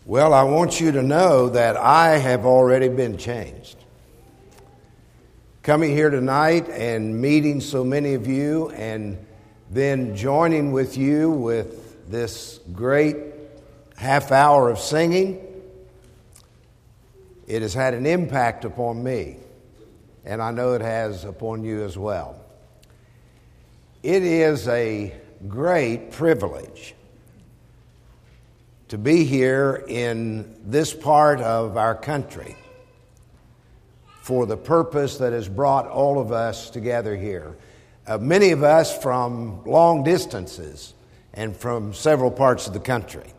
Well, I want you to know that I have already been changed. Coming here tonight and meeting so many of you and then joining with you with this great half hour of singing, it has had an impact upon me, and I know it has upon you as well. It is a great privilege to be here in this part of our country for the purpose that has brought all of us together here. Many of us from long distances and from several parts of the country.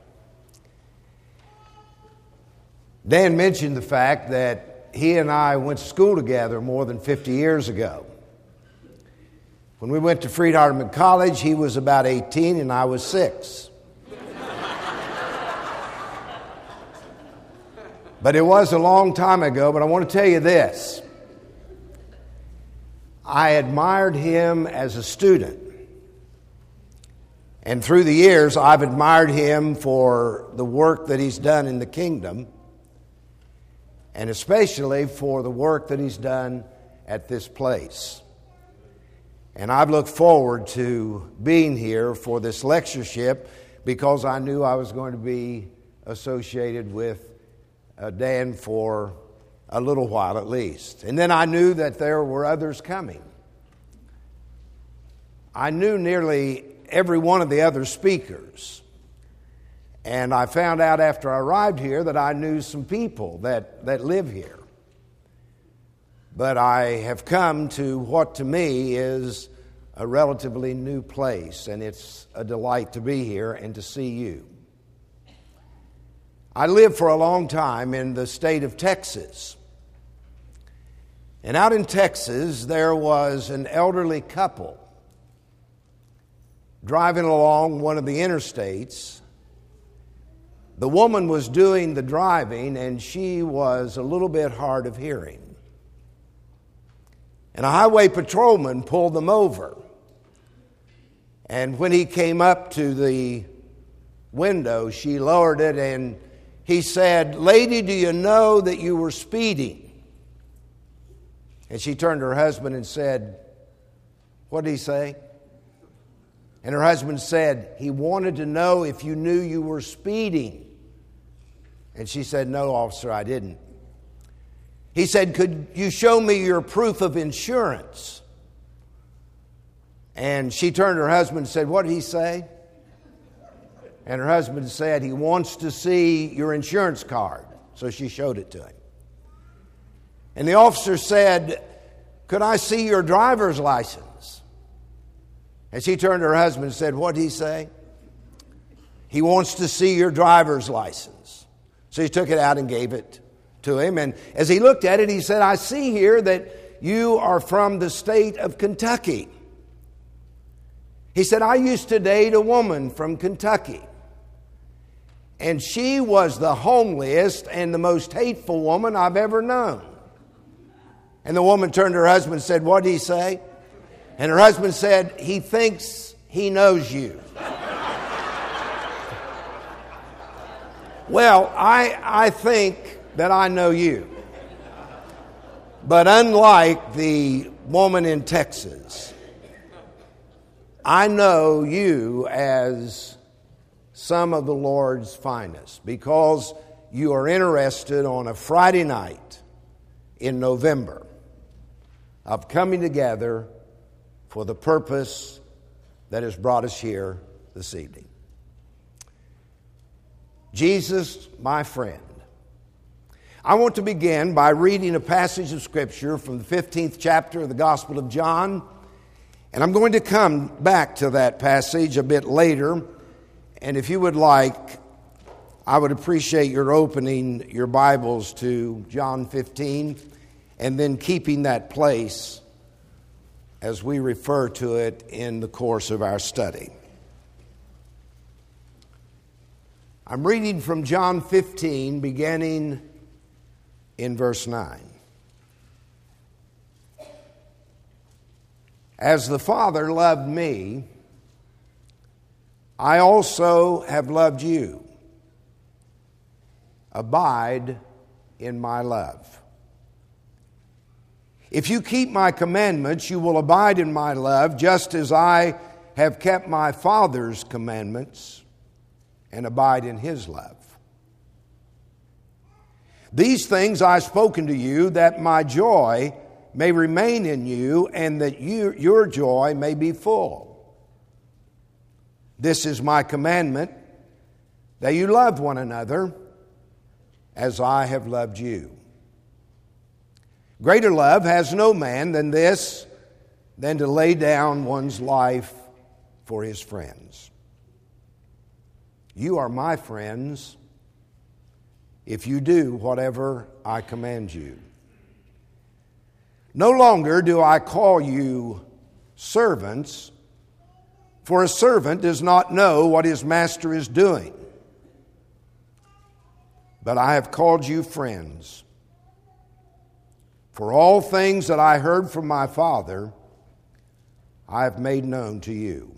Dan mentioned the fact that he and I went to school together more than 50 years ago. When we went to Freed-Hardeman College, he was about 18 and I was 6. But it was a long time ago, but I want to tell you this. I admired him as a student. And through the years, I've admired him for the work that he's done in the kingdom, and especially for the work that he's done at this place. And I've looked forward to being here for this lectureship because I knew I was going to be associated with Dan for a little while at least. And then I knew that there were others coming. I knew nearly every one of the other speakers. And I found out after I arrived here that I knew some people that live here. But I have come to what to me is a relatively new place, and it's a delight to be here and to see you. I lived for a long time in the state of Texas. And out in Texas, there was an elderly couple driving along one of the interstates. The woman was doing the driving, and she was a little bit hard of hearing. And a highway patrolman pulled them over. And when he came up to the window, she lowered it and he said, "Lady, do you know that you were speeding?" And she turned to her husband and said, "What did he say?" And her husband said, "He wanted to know if you knew you were speeding." And she said, "No, officer, I didn't." He said, "Could you show me your proof of insurance?" And she turned to her husband and said, "What did he say?" And her husband said, "He wants to see your insurance card." So she showed it to him. And the officer said, "Could I see your driver's license?" And she turned to her husband and said, "What did he say?" "He wants to see your driver's license." So he took it out and gave it to him. And as he looked at it, he said, "I see here that you are from the state of Kentucky." He said, "I used to date a woman from Kentucky. And she was the homeliest and the most hateful woman I've ever known." And the woman turned to her husband and said, "What did he say?" And her husband said, "He thinks he knows you." Well, I think that I know you. But unlike the woman in Texas, I know you as some of the Lord's finest because you are interested on a Friday night in November of coming together for the purpose that has brought us here this evening. Jesus, my friend. I want to begin by reading a passage of Scripture from the 15th chapter of the Gospel of John. And I'm going to come back to that passage a bit later. And if you would like, I would appreciate your opening your Bibles to John 15 and then keeping that place as we refer to it in the course of our study. I'm reading from John 15, beginning in verse 9. As the Father loved me, I also have loved you. abide in my love. If you keep my commandments, you will abide in my love, just as I have kept my Father's commandments and abide in his love. These things I have spoken to you, that my joy may remain in you, and that your joy may be full. This is my commandment, that you love one another as I have loved you. Greater love has no man than this, than to lay down one's life for his friends. You are my friends if you do whatever I command you. No longer do I call you servants, for a servant does not know what his master is doing. But I have called you friends. For all things that I heard from my Father, I have made known to you.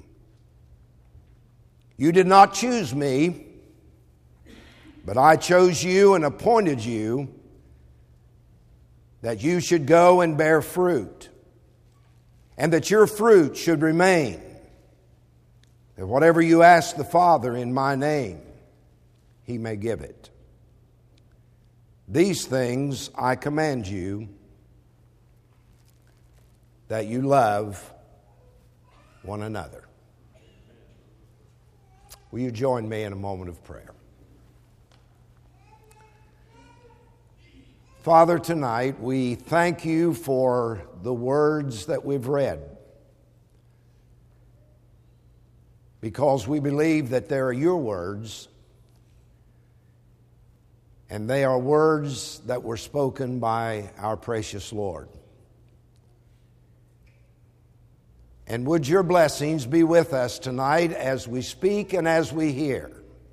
You did not choose me, but I chose you and appointed you that you should go and bear fruit, and that your fruit should remain, that whatever you ask the Father in my name, he may give it. These things I command you, that you love one another. Will you join me in a moment of prayer? Father, tonight we thank you for the words that we've read, because we believe that they are your words, and they are words that were spoken by our precious Lord. And would your blessings be with us tonight as we speak and as we hear,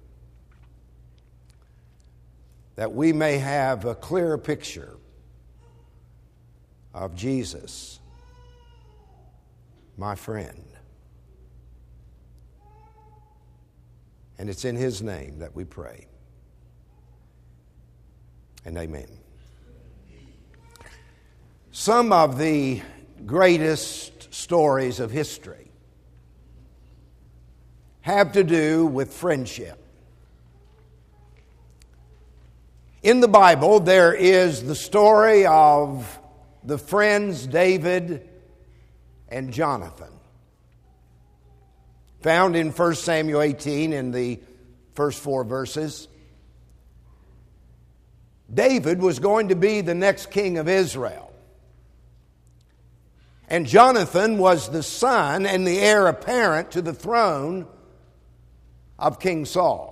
that we may have a clearer picture of Jesus, my friend. And it's in his name that we pray. And amen. Some of the greatest stories of history have to do with friendship. In the Bible, there is the story of the friends David and Jonathan, found in 1 Samuel 18 in the first 4 verses. David was going to be the next king of Israel, and Jonathan was the son and the heir apparent to the throne of King Saul.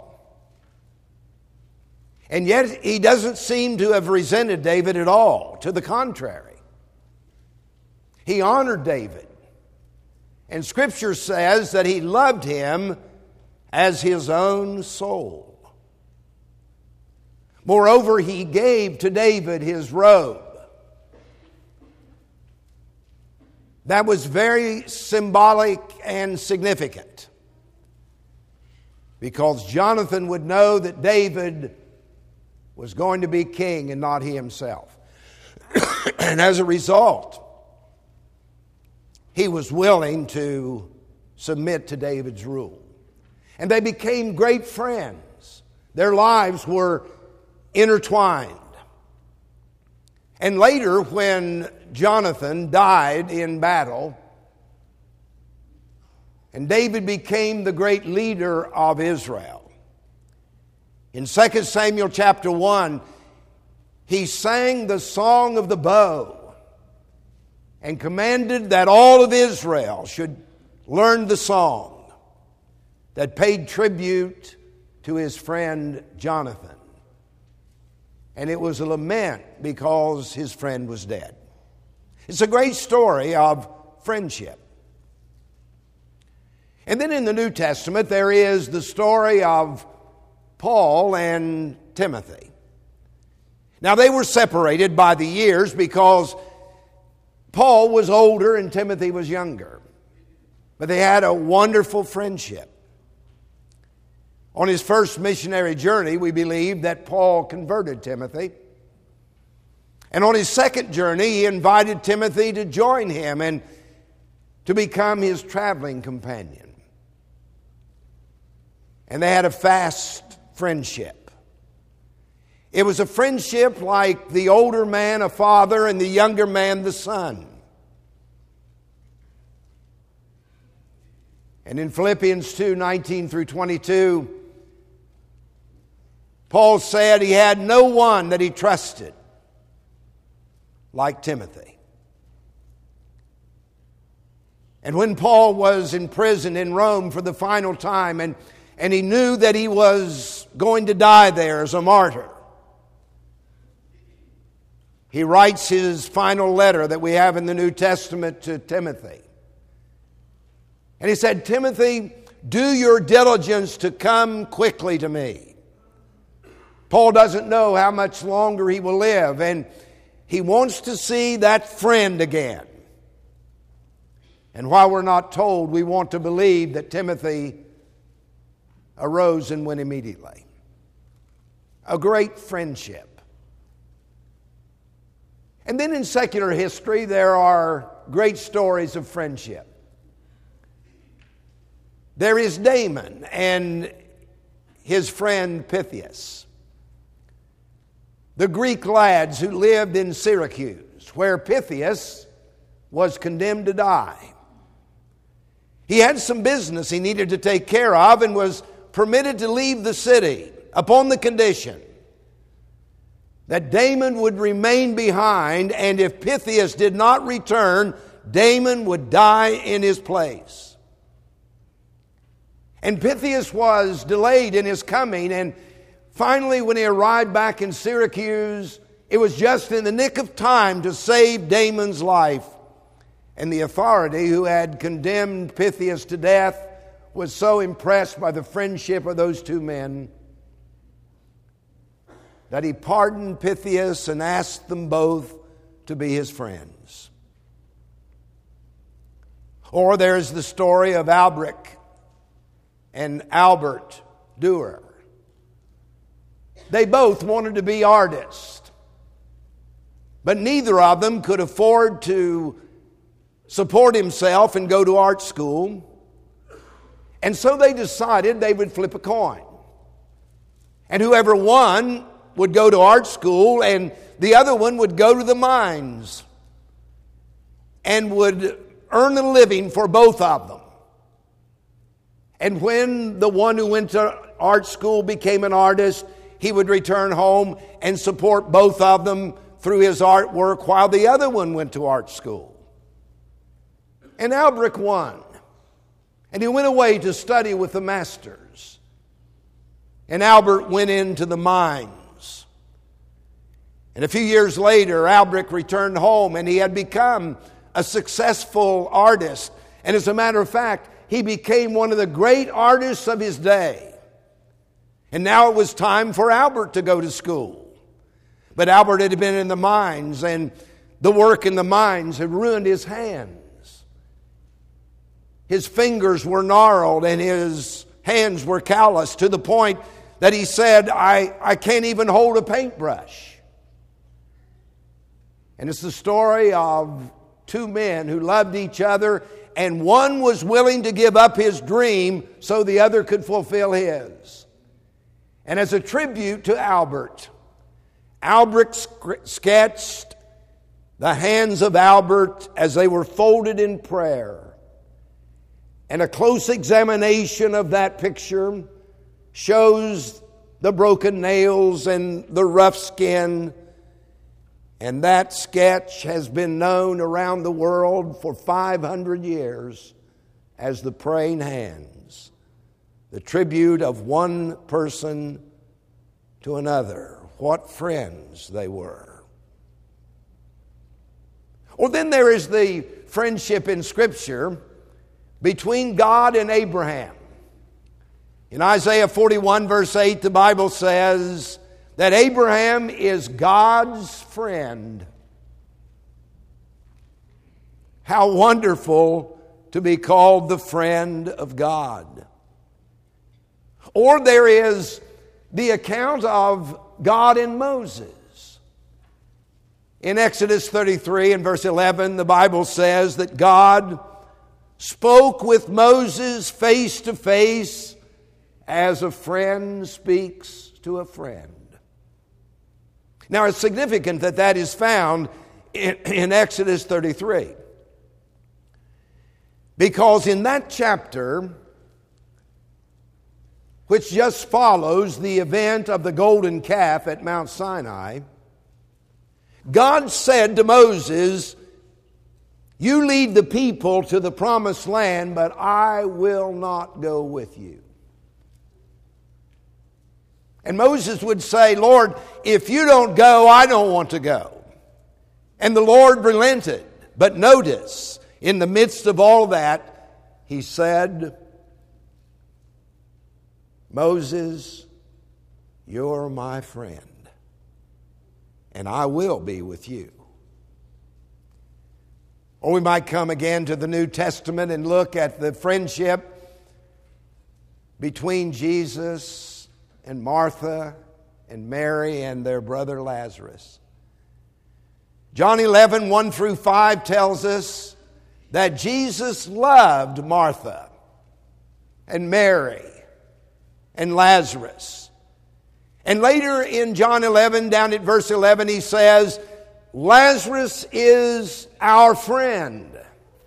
And yet he doesn't seem to have resented David at all. To the contrary, he honored David. And Scripture says that he loved him as his own soul. Moreover, he gave to David his robe. That was very symbolic and significant, because Jonathan would know that David was going to be king and not he himself. And as a result, he was willing to submit to David's rule. And they became great friends. Their lives were intertwined. And later, when Jonathan died in battle, and David became the great leader of Israel, in 2 Samuel chapter 1, he sang the song of the bow and commanded that all of Israel should learn the song that paid tribute to his friend Jonathan. And it was a lament because his friend was dead. It's a great story of friendship. And then in the New Testament, there is the story of Paul and Timothy. Now, they were separated by the years because Paul was older and Timothy was younger. But they had a wonderful friendship. On his first missionary journey, we believe that Paul converted Timothy. And on his second journey, he invited Timothy to join him and to become his traveling companion. And they had a fast friendship. It was a friendship like the older man a father and the younger man the son. And in Philippians 2:19 through 22, Paul said he had no one that he trusted like Timothy. And when Paul was in prison in Rome for the final time, and he knew that he was going to die there as a martyr, he writes his final letter that we have in the New Testament to Timothy. And he said, "Timothy, do your diligence to come quickly to me." Paul doesn't know how much longer he will live, and he wants to see that friend again. And while we're not told, we want to believe that Timothy arose and went immediately. A great friendship. And then in secular history, there are great stories of friendship. There is Damon and his friend Pythias, the Greek lads who lived in Syracuse, where Pythias was condemned to die. He had some business he needed to take care of and was permitted to leave the city upon the condition that Damon would remain behind, and if Pythias did not return, Damon would die in his place. And Pythias was delayed in his coming, and finally when he arrived back in Syracuse, it was just in the nick of time to save Damon's life. And the authority who had condemned Pythias to death was so impressed by the friendship of those two men that he pardoned Pythias and asked them both to be his friends. Or there's the story of Albrecht and Albert Dürer. They both wanted to be artists, but neither of them could afford to support himself and go to art school. And so they decided they would flip a coin. And whoever won would go to art school, and the other one would go to the mines and would earn a living for both of them. And when the one who went to art school became an artist, he would return home and support both of them through his artwork while the other one went to art school. And Albrecht won. And he went away to study with the masters. And Albert went into the mines. And a few years later, Albrecht returned home, and he had become a successful artist. And as a matter of fact, he became one of the great artists of his day. And now it was time for Albert to go to school. But Albert had been in the mines, and the work in the mines had ruined his hands. His fingers were gnarled and his hands were calloused to the point that he said, I can't even hold a paintbrush. And it's the story of two men who loved each other, and one was willing to give up his dream so the other could fulfill his. And as a tribute to Albert, Albrecht sketched the hands of Albert as they were folded in prayer. And a close examination of that picture shows the broken nails and the rough skin. And that sketch has been known around the world for 500 years as the praying hands, the tribute of one person to another. What friends they were. Or then there is the friendship in Scripture between God and Abraham. In Isaiah 41 verse 8, the Bible says that Abraham is God's friend. How wonderful to be called the friend of God. Or there is the account of God and Moses. In Exodus 33 and verse 11, the Bible says that God spoke with Moses face to face as a friend speaks to a friend. Now, it's significant that that is found in Exodus 33. Because in that chapter, which just follows the event of the golden calf at Mount Sinai, God said to Moses, "You lead the people to the promised land, but I will not go with you." And Moses would say, "Lord, if you don't go, I don't want to go." And the Lord relented. But notice, in the midst of all that, he said, "Moses, you're my friend, and I will be with you." Or we might come again to the New Testament and look at the friendship between Jesus and Martha and Mary and their brother Lazarus. John 11, 1 through 5 tells us that Jesus loved Martha and Mary and Lazarus. And later in John 11, down at verse 11, he says, "Lazarus is our friend."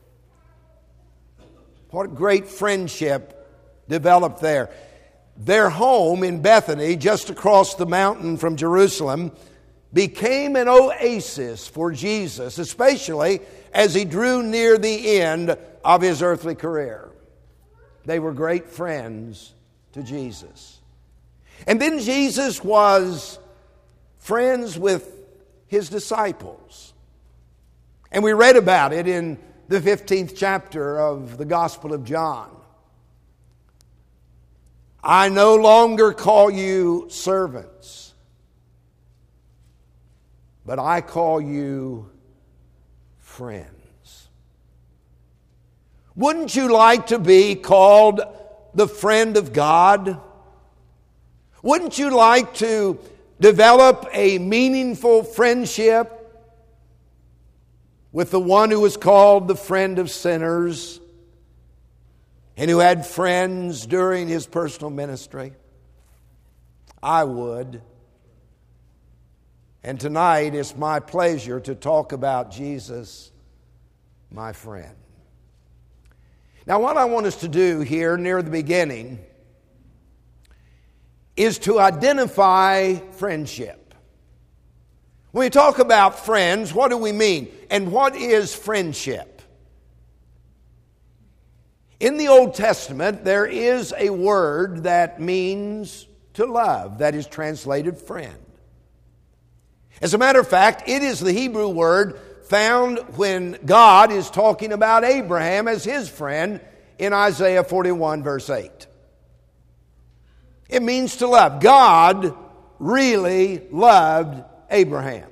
What great friendship developed there. Their home in Bethany, just across the mountain from Jerusalem, became an oasis for Jesus, especially as he drew near the end of his earthly career. They were great friends to Jesus. And then Jesus was friends with his disciples. And we read about it in the 15th chapter of the Gospel of John. "I no longer call you servants, but I call you friends." Wouldn't you like to be called the friend of God? Wouldn't you like to develop a meaningful friendship with the one who was called the friend of sinners and who had friends during his personal ministry? I would. And tonight it's my pleasure to talk about Jesus, my friend. Now, what I want us to do here near the beginning is to identify friendship. When we talk about friends, what do we mean? And what is friendship? In the Old Testament, there is a word that means to love, that is translated friend. As a matter of fact, it is the Hebrew word found when God is talking about Abraham as his friend in Isaiah 41, verse 8. It means to love. God really loved Abraham.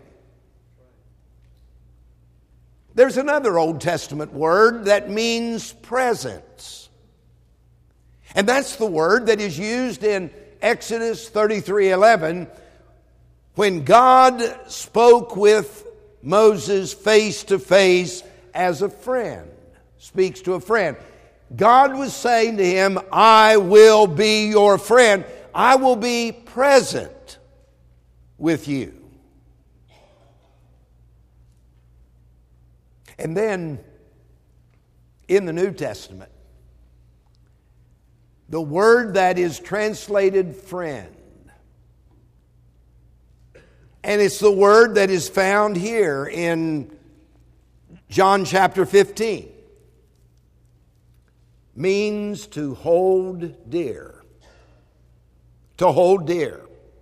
There's another Old Testament word that means presence. And that's the word that is used in Exodus 33:11 when God spoke with Moses face to face as a friend, speaks to a friend. God was saying to him, "I will be your friend. I will be present with you." And then in the New Testament, the word that is translated friend, and it's the word that is found here in John chapter 15, means to hold dear. To hold dear.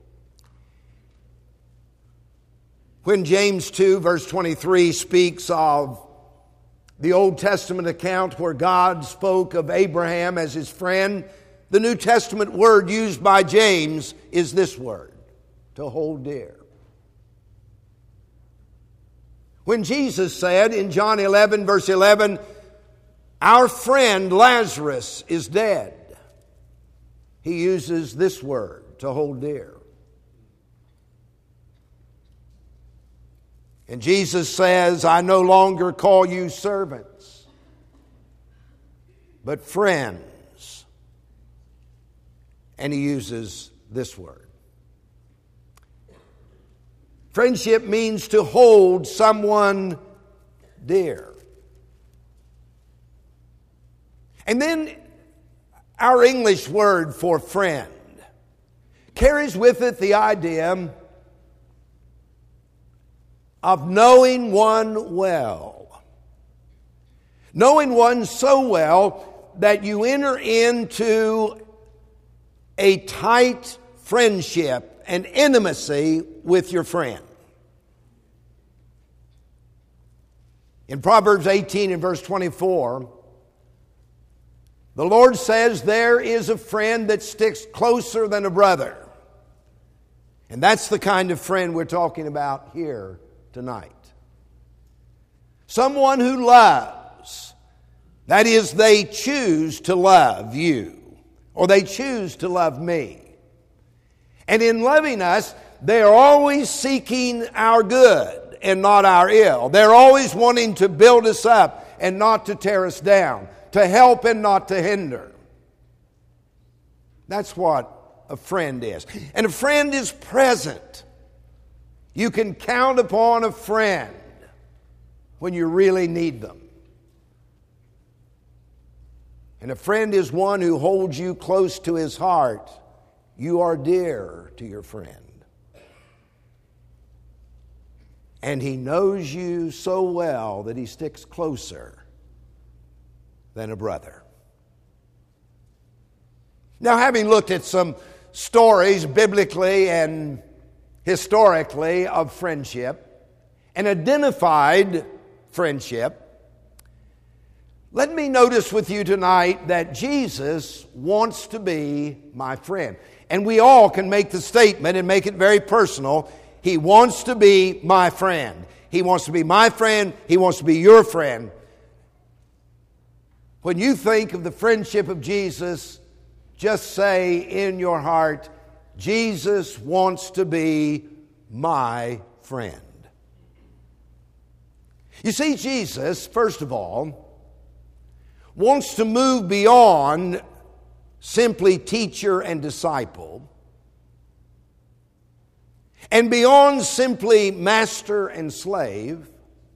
When James 2 verse 23 speaks of the Old Testament account where God spoke of Abraham as his friend, the New Testament word used by James is this word, to hold dear. When Jesus said in John 11 verse 11, "Our friend Lazarus is dead," he uses this word, to hold dear. And Jesus says, I no longer call you servants, but friends. And he uses this word. Friendship means to hold someone dear. And then our English word for friend carries with it the idea of knowing one well. Knowing one so well that you enter into a tight friendship and intimacy with your friend. In Proverbs 18 and verse 24, the Lord says, there is a friend that sticks closer than a brother. And that's the kind of friend we're talking about here tonight. Someone who loves. That is, they choose to love you, or they choose to love me. And in loving us, they are always seeking our good and not our ill. They're always wanting to build us up and not to tear us down, to help and not to hinder. That's what a friend is. And a friend is present. You can count upon a friend when you really need them. And a friend is one who holds you close to his heart. You are dear to your friend. And he knows you so well that he sticks closer than a brother. Now, having looked at some stories biblically and historically of friendship and identified friendship, let me notice with you tonight that Jesus wants to be my friend. And we all can make the statement and make it very personal. He wants to be my friend. He wants to be my friend. He wants to be your friend. When you think of the friendship of Jesus, just say in your heart, Jesus wants to be my friend. You see, Jesus, first of all, wants to move beyond simply teacher and disciple, and beyond simply master and slave,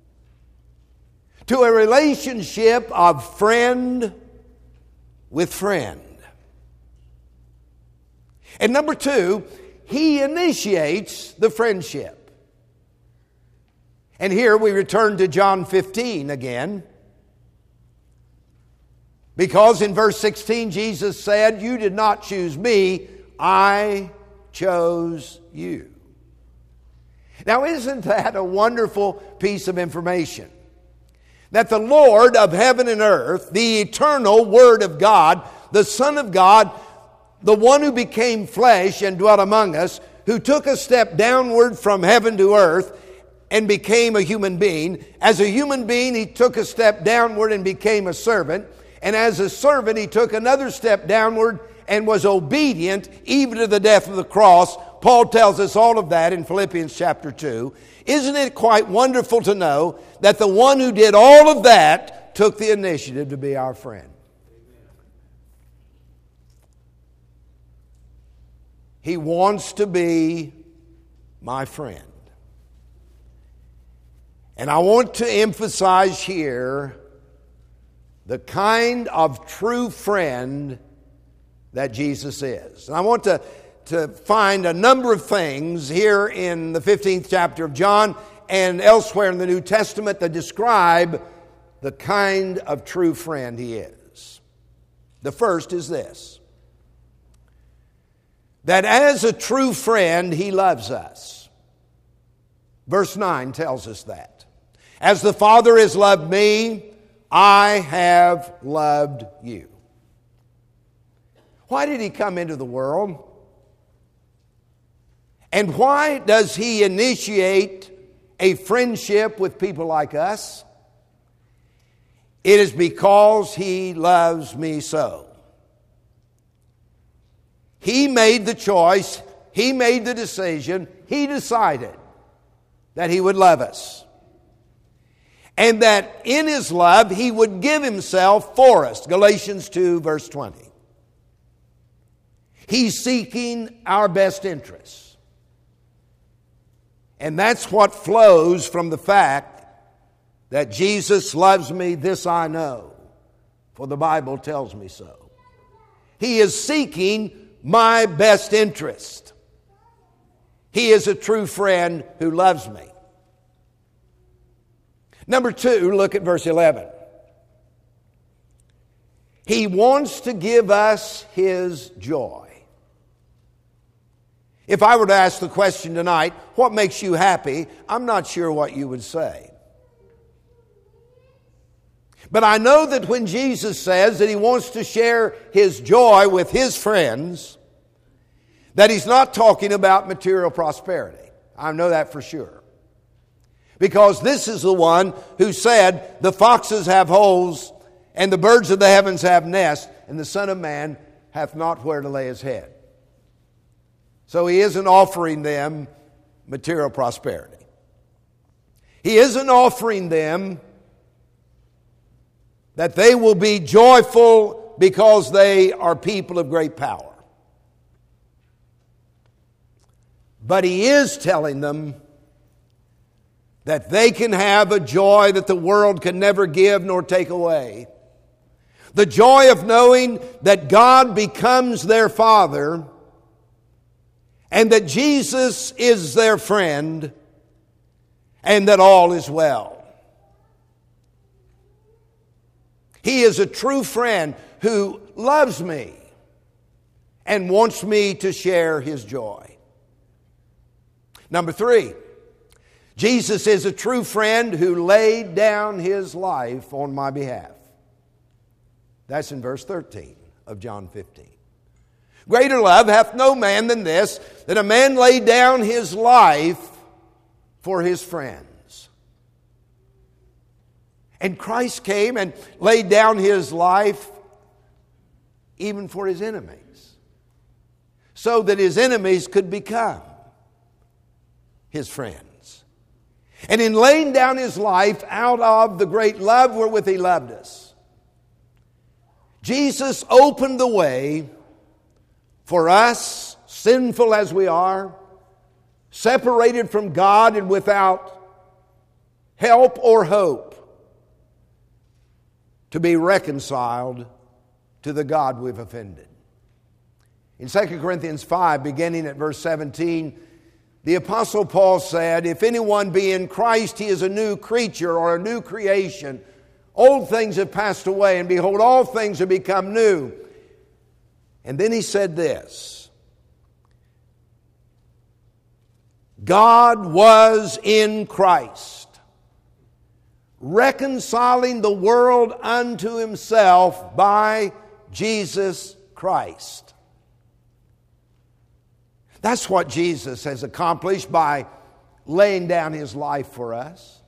to a relationship of friend with friend. And number two, he initiates the friendship. And here we return to John 15 again. Because in verse 16, Jesus said, you did not choose me, I chose you. Now, isn't that a wonderful piece of information? That the Lord of heaven and earth, the eternal Word of God, the Son of God, the one who became flesh and dwelt among us, who took a step downward from heaven to earth and became a human being. As a human being, he took a step downward and became a servant. And as a servant, he took another step downward and was obedient even to the death of the cross. Paul tells us all of that in Philippians chapter 2. Isn't it quite wonderful to know that the one who did all of that took the initiative to be our friend? He wants to be my friend. And I want to emphasize here the kind of true friend that Jesus is. And I want to find a number of things here in the 15th chapter of John and elsewhere in the New Testament that describe the kind of true friend he is. The first is this: that as a true friend, he loves us. Verse 9 tells us that. As the Father has loved me, I have loved you. Why did he come into the world? And why does he initiate a friendship with people like us? It is because he loves me so. He made the choice. He made the decision. He decided that He would love us. And that in His love, He would give Himself for us. Galatians 2, verse 20. He's seeking our best interests. And that's what flows from the fact that Jesus loves me, this I know, for the Bible tells me so. He is seeking my best interest. He is a true friend who loves me. Number 2, look at verse 11. He wants to give us His joy. If I were to ask the question tonight, what makes you happy? I'm not sure what you would say. But I know that when Jesus says that He wants to share His joy with His friends, that He's not talking about material prosperity. I know that for sure. Because this is the one who said, the foxes have holes, and the birds of the heavens have nests, and the Son of Man hath not where to lay His head. So He isn't offering them material prosperity. He isn't offering them that they will be joyful because they are people of great power. But He is telling them that they can have a joy that the world can never give nor take away. The joy of knowing that God becomes their Father and that Jesus is their friend and that all is well. He is a true friend who loves me and wants me to share His joy. Number 3, Jesus is a true friend who laid down His life on my behalf. That's in verse 13 of John 15. Greater love hath no man than this, that a man lay down his life for his friends. And Christ came and laid down His life even for His enemies, so that His enemies could become His friends. And in laying down His life out of the great love wherewith He loved us, Jesus opened the way for us, sinful as we are, separated from God and without help or hope, to be reconciled to the God we've offended. In 2 Corinthians 5, beginning at verse 17, the Apostle Paul said, if anyone be in Christ, he is a new creature or a new creation. Old things have passed away, and behold, all things have become new. And then he said this, God was in Christ, reconciling the world unto Himself by Jesus Christ. That's what Jesus has accomplished by laying down His life for us.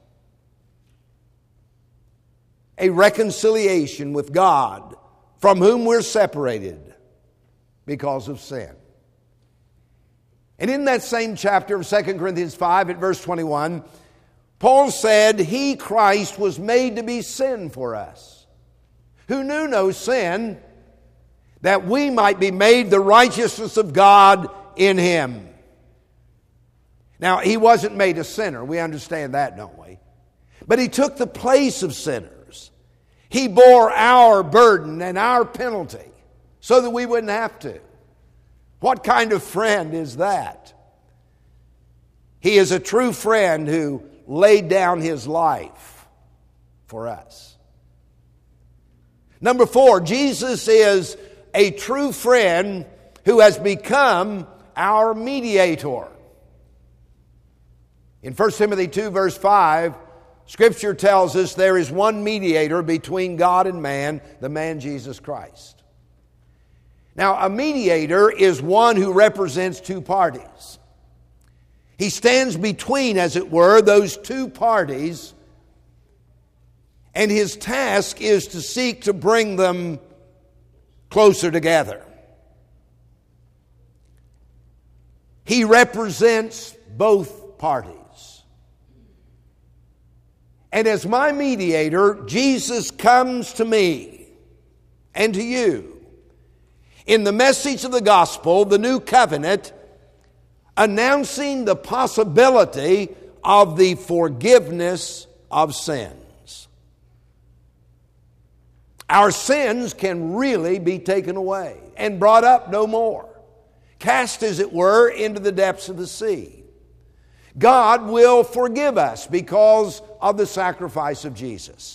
A reconciliation with God, from whom we're separated because of sin. And in that same chapter of 2 Corinthians 5 at verse 21, Paul said, He, Christ, was made to be sin for us, who knew no sin, that we might be made the righteousness of God in Him. Now, He wasn't made a sinner. We understand that, don't we? But He took the place of sinners. He bore our burden and our penalty so that we wouldn't have to. What kind of friend is that? He is a true friend who laid down His life for us. Number 4, Jesus is a true friend who has become our mediator. In 1 Timothy 2 verse 5, Scripture tells us there is one mediator between God and man, the man Jesus Christ. Now, a mediator is one who represents two parties. He stands between, as it were, those two parties, and his task is to seek to bring them closer together. He represents both parties. And as my mediator, Jesus comes to me and to you in the message of the gospel, the new covenant, announcing the possibility of the forgiveness of sins. Our sins can really be taken away and brought up no more, cast, as it were, into the depths of the sea. God will forgive us because of the sacrifice of Jesus.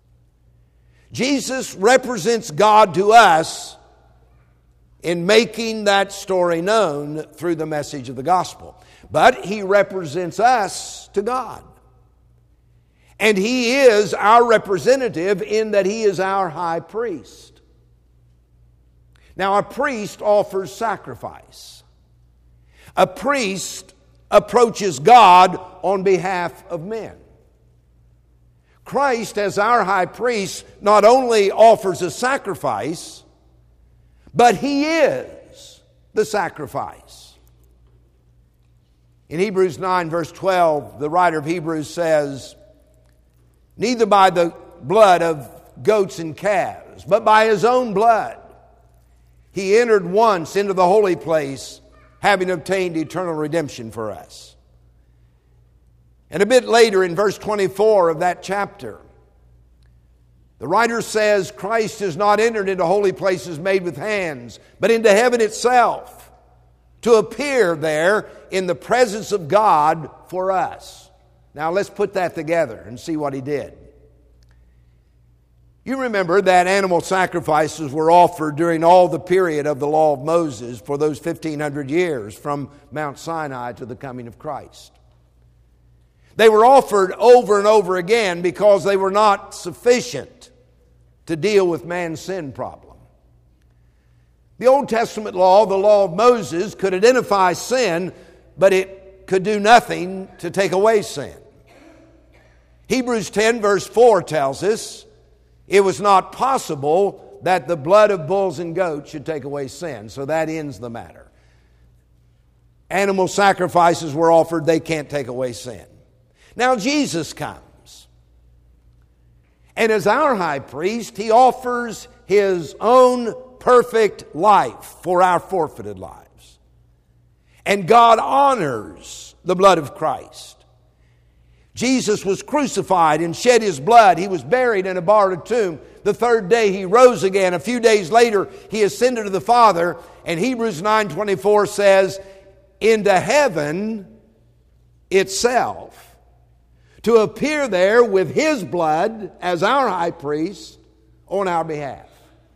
Jesus represents God to us in making that story known through the message of the gospel. But He represents us to God. And He is our representative in that He is our high priest. Now, a priest offers sacrifice. A priest approaches God on behalf of men. Christ, as our high priest, not only offers a sacrifice, but He is the sacrifice. In Hebrews 9, verse 12, the writer of Hebrews says, "Neither by the blood of goats and calves, but by His own blood, He entered once into the holy place, having obtained eternal redemption for us." And a bit later in verse 24 of that chapter, the writer says, "Christ has not entered into holy places made with hands, but into heaven itself, to appear there in the presence of God for us." Now let's put that together and see what He did. You remember that animal sacrifices were offered during all the period of the law of Moses for those 1,500 years from Mount Sinai to the coming of Christ. They were offered over and over again because they were not sufficient to deal with man's sin problem. The Old Testament law, the law of Moses, could identify sin, but it could do nothing to take away sin. Hebrews 10 verse 4 tells us, it was not possible that the blood of bulls and goats should take away sin. So that ends the matter. Animal sacrifices were offered, they can't take away sin. Now Jesus comes. And as our high priest, He offers His own perfect life for our forfeited lives. And God honors the blood of Christ. Jesus was crucified and shed His blood. He was buried in a borrowed tomb. The third day He rose again. A few days later He ascended to the Father. And Hebrews 9:24 says, into heaven itself, to appear there with His blood as our high priest on our behalf.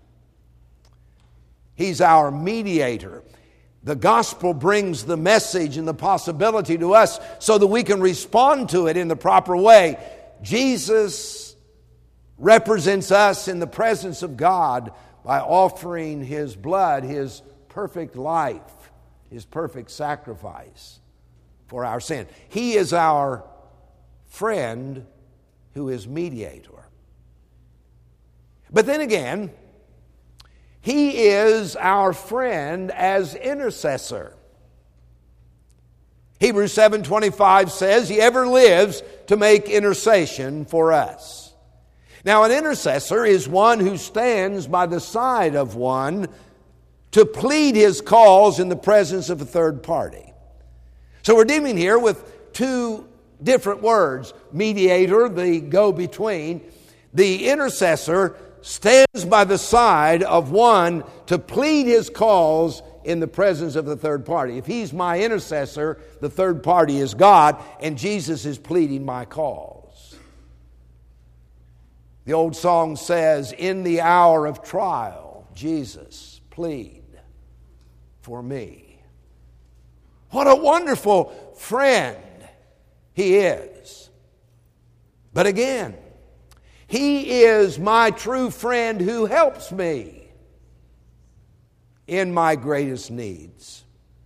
He's our mediator. The gospel brings the message and the possibility to us so that we can respond to it in the proper way. Jesus represents us in the presence of God by offering His blood, His perfect life, His perfect sacrifice for our sin. He is our friend who is mediator. But then again, He is our friend as intercessor. Hebrews 7:25 says He ever lives to make intercession for us. Now, an intercessor is one who stands by the side of one to plead his cause in the presence of a third party. So we're dealing here with two different words. Mediator, the go-between. The intercessor stands by the side of one to plead his cause in the presence of the third party. If he's my intercessor, the third party is God, and Jesus is pleading my cause. The old song says, in the hour of trial, Jesus, plead for me. What a wonderful friend He is. But again, He is my true friend who helps me in my greatest needs.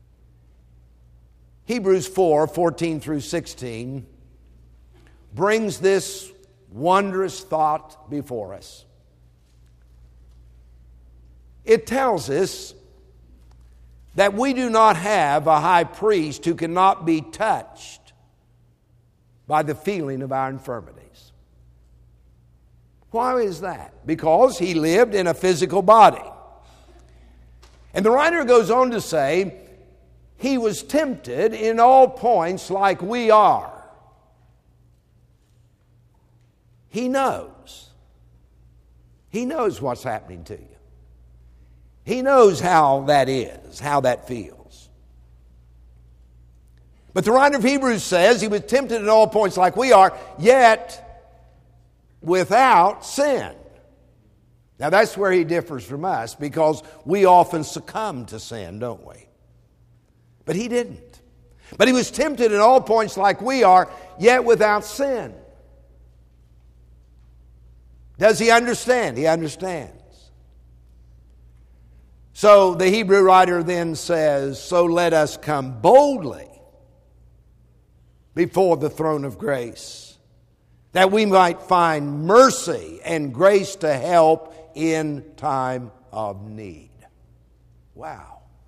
Hebrews 4:14 through 16 brings this wondrous thought before us. It tells us that we do not have a high priest who cannot be touched by the feeling of our infirmities. Why is that? Because he lived in a physical body. And the writer goes on to say, he was tempted in all points like we are. He knows. He knows what's happening to you. He knows how that is, how that feels. But the writer of Hebrews says he was tempted in all points like we are, yet without sin. Now that's where he differs from us, because we often succumb to sin, don't we? But he didn't. But he was tempted in all points like we are, yet without sin. Does he understand? He understands. So the Hebrew writer then says, so let us come boldly before the throne of grace, that we might find mercy and grace to help in time of need. Wow.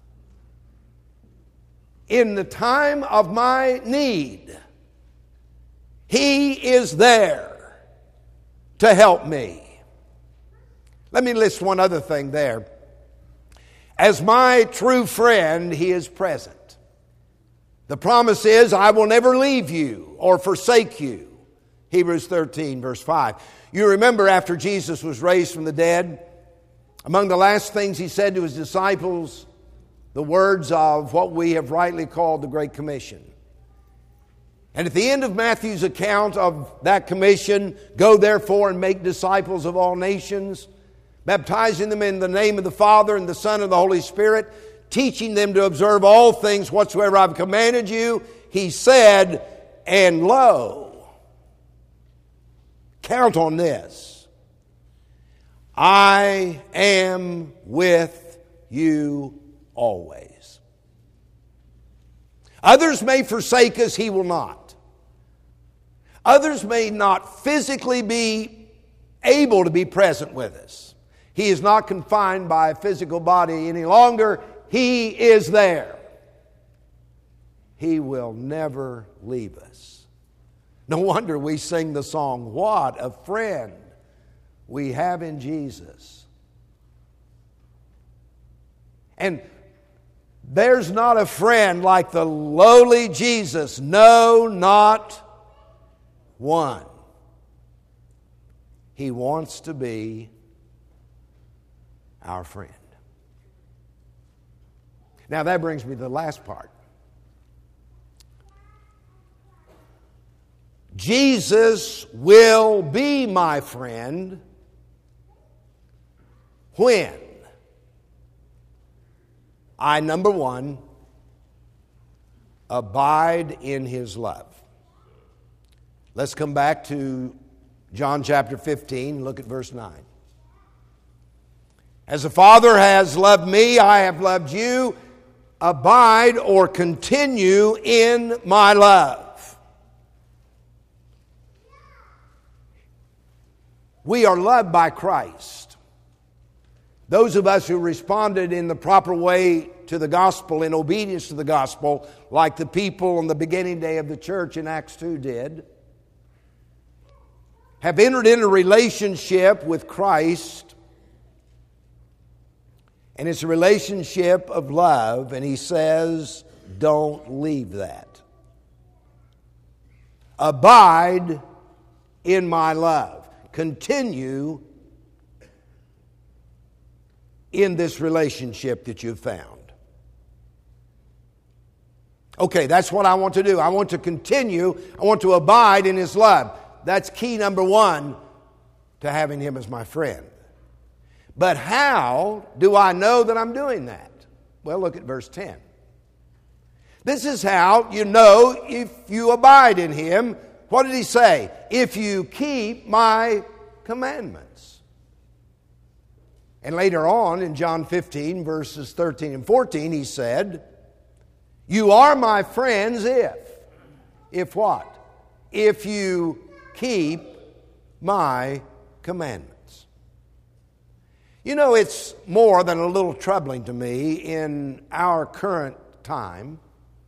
In the time of my need, he is there to help me. Let me list one other thing there. As my true friend, he is present. The promise is, I will never leave you or forsake you. Hebrews 13, verse 5. You remember after Jesus was raised from the dead, among the last things he said to his disciples, the words of what we have rightly called the Great Commission. And at the end of Matthew's account of that commission, go therefore and make disciples of all nations, baptizing them in the name of the Father and the Son and the Holy Spirit, teaching them to observe all things whatsoever I've commanded you. He said, and lo, count on this, I am with you always. Others may forsake us, he will not. Others may not physically be able to be present with us. He is not confined by a physical body any longer. He is there. He will never leave us. No wonder we sing the song, what a friend we have in Jesus. And there's not a friend like the lowly Jesus. No, not one. He wants to be our friend. Now that brings me to the last part. Jesus will be my friend when I, number one, abide in his love. Let's come back to John chapter 15, look at verse 9. As the Father has loved me, I have loved you. Abide or continue in my love. We are loved by Christ. Those of us who responded in the proper way to the gospel, in obedience to the gospel, like the people on the beginning day of the church in Acts 2 did, have entered into a relationship with Christ. And it's a relationship of love, and he says, don't leave that. Abide in my love. Continue in this relationship that you've found. Okay, that's what I want to do. I want to continue. I want to abide in his love. That's key number one to having him as my friend. But how do I know that I'm doing that? Well, look at verse 10. This is how you know if you abide in him. What did he say? If you keep my commandments. And later on in John 15, verses 13 and 14, he said, you are my friends if what? If you keep my commandments. You know, it's more than a little troubling to me in our current time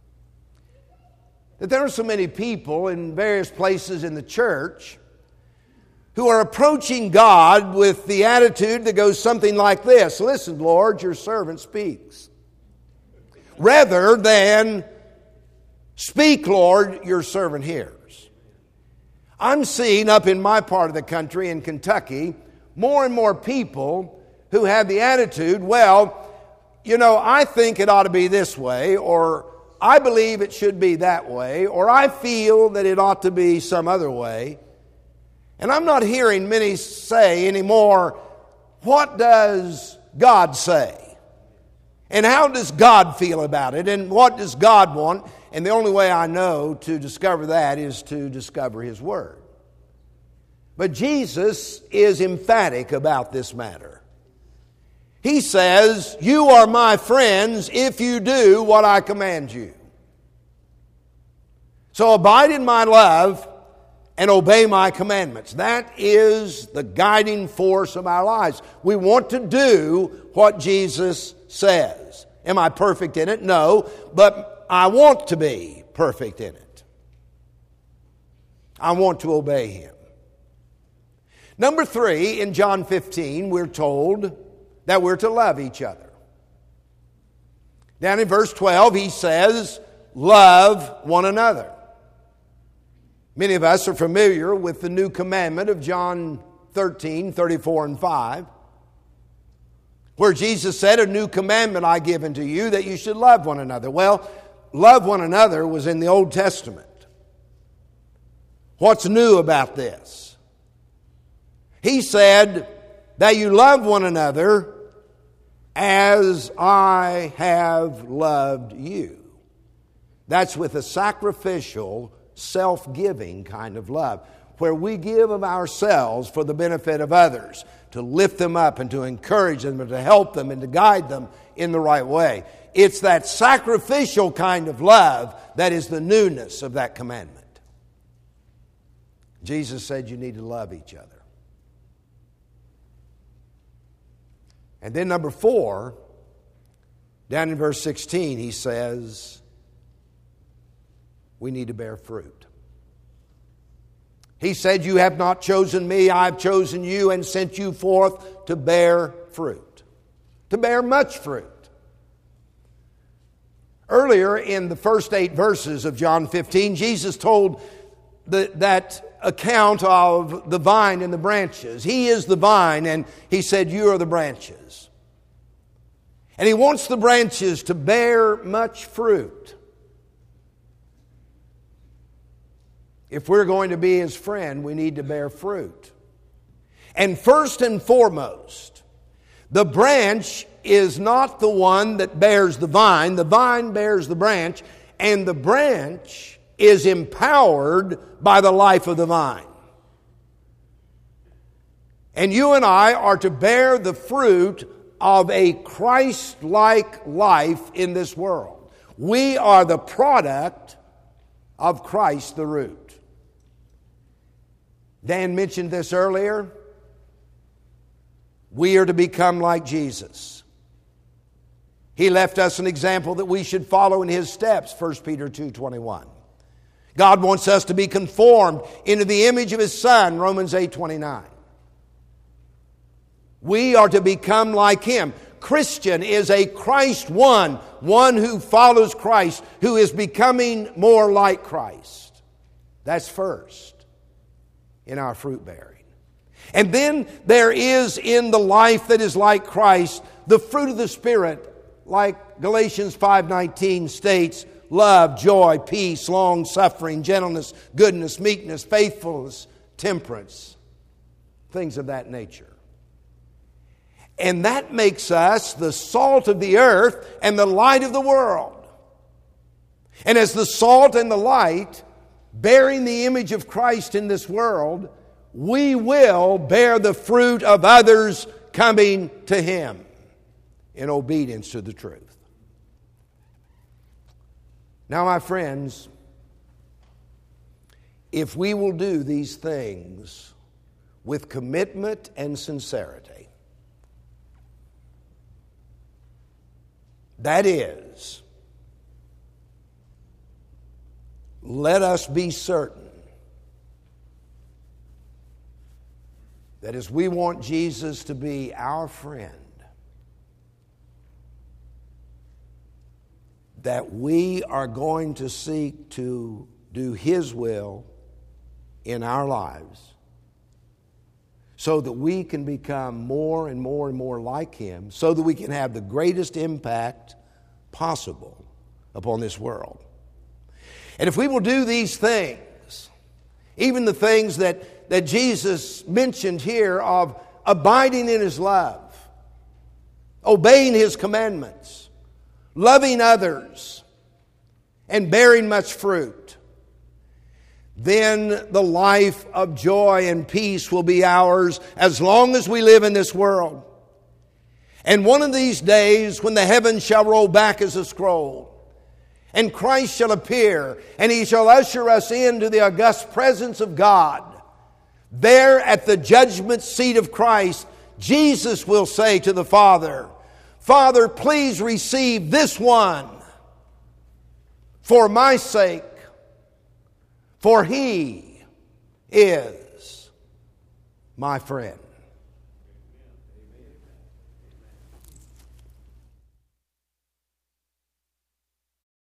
that there are so many people in various places in the church who are approaching God with the attitude that goes something like this: listen, Lord, your servant speaks. Rather than, speak, Lord, your servant hears. I'm seeing up in my part of the country, in Kentucky, more and more people who have the attitude, well, you know, I think it ought to be this way, or I believe it should be that way, or I feel that it ought to be some other way. And I'm not hearing many say anymore, what does God say? And how does God feel about it? And what does God want? And the only way I know to discover that is to discover His Word. But Jesus is emphatic about this matter. He says, you are my friends if you do what I command you. So abide in my love and obey my commandments. That is the guiding force of our lives. We want to do what Jesus says. Am I perfect in it? No, but I want to be perfect in it. I want to obey Him. Number 3, in John 15, we're told that we're to love each other. Down in verse 12, he says, love one another. Many of us are familiar with the new commandment of John 13, 34 and 5, where Jesus said, a new commandment I give unto you, that you should love one another. Well, love one another was in the Old Testament. What's new about this? He said that you love one another as I have loved you. That's with a sacrificial, self-giving kind of love, where we give of ourselves for the benefit of others, to lift them up and to encourage them and to help them and to guide them in the right way. It's that sacrificial kind of love that is the newness of that commandment. Jesus said you need to love each other. And then number 4, down in verse 16, he says, we need to bear fruit. He said, you have not chosen me, I have chosen you and sent you forth to bear fruit. To bear much fruit. Earlier in the first 8 verses of John 15, Jesus told that account of the vine and the branches. He is the vine, and He said, you are the branches. And He wants the branches to bear much fruit. If we're going to be His friend, we need to bear fruit. And first and foremost, the branch is not the one that bears the vine bears the branch, and the branch is empowered by the life of the vine. And you and I are to bear the fruit of a Christ-like life in this world. We are the product of Christ the root. Dan mentioned this earlier. We are to become like Jesus. He left us an example that we should follow in His steps, 1 Peter 2:21. God wants us to be conformed into the image of His Son, Romans 8:29. We are to become like Him. Christian is a Christ one who follows Christ, who is becoming more like Christ. That's first in our fruit bearing. And then there is in the life that is like Christ, the fruit of the Spirit, like Galatians 5:19 states, love, joy, peace, long-suffering, gentleness, goodness, meekness, faithfulness, temperance, things of that nature. And that makes us the salt of the earth and the light of the world. And as the salt and the light, bearing the image of Christ in this world, we will bear the fruit of others coming to Him in obedience to the truth. Now, my friends, if we will do these things with commitment and sincerity, That is, let us be certain that as we want Jesus to be our friend, that we are going to seek to do His will in our lives so that we can become more and more and more like Him, so that we can have the greatest impact possible upon this world. And if we will do these things, even the things that Jesus mentioned here of abiding in His love, obeying His commandments, loving others, and bearing much fruit, then the life of joy and peace will be ours as long as we live in this world. And one of these days, when the heavens shall roll back as a scroll, and Christ shall appear, and He shall usher us into the august presence of God, there at the judgment seat of Christ, Jesus will say to the Father, Father, please receive this one for my sake, for he is my friend.